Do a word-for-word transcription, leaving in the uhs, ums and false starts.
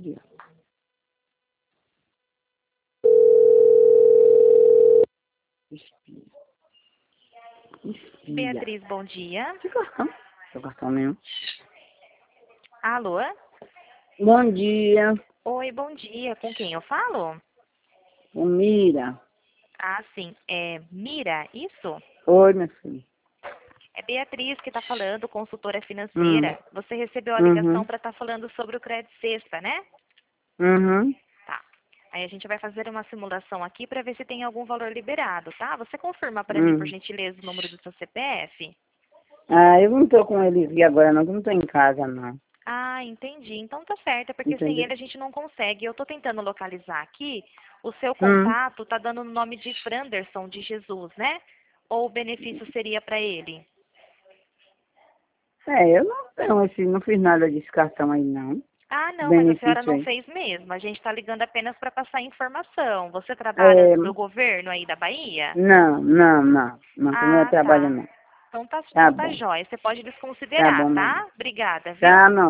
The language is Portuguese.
dia. Espia. Espia. Beatriz, bom dia. Que cartão? Seu cartão mesmo. Alô? Bom dia. Oi, bom dia. Com quem eu falo? O Mira. Ah, sim. É Mira, isso? Oi, minha filha. É Beatriz que está falando, consultora financeira. Hum. Você recebeu a ligação Uhum. para estar falando sobre o crédito sexta, né? Uhum. Tá. Aí a gente vai fazer uma simulação aqui para ver se tem algum valor liberado, tá? Você confirma para mim, por Hum. gentileza, o número do seu C P F? Ah, eu não tô com ele aqui agora não, que eu não tô em casa não. Ah, entendi. Então tá certo, é porque sem Entendeu? ele a gente não consegue. Eu tô tentando localizar aqui. O seu Hum. contato tá dando o nome de Franderson de Jesus, né? Ou o benefício seria para ele? É, eu não tenho esse, não fiz nada desse cartão aí não. Ah, não, mas a senhora Benefício não aí. fez mesmo. A gente está ligando apenas para passar informação. Você trabalha É, no governo aí da Bahia? não, não, não. Não, que não é Ah, trabalho tá. não. Então tá, Tá então tá bom. jóia. Você pode Tá desconsiderar, bom, meu tá? bem. Obrigada, viu? Tá, não.